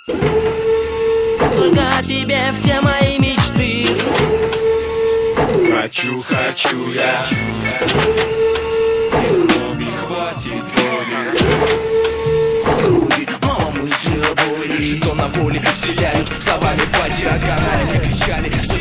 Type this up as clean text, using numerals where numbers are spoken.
Только о тебе все мои мечты. Хочу, хочу я. Не хватит боли. Мало мысли о боли. Что на воле стреляют словами по диагонали. Мне кричали, что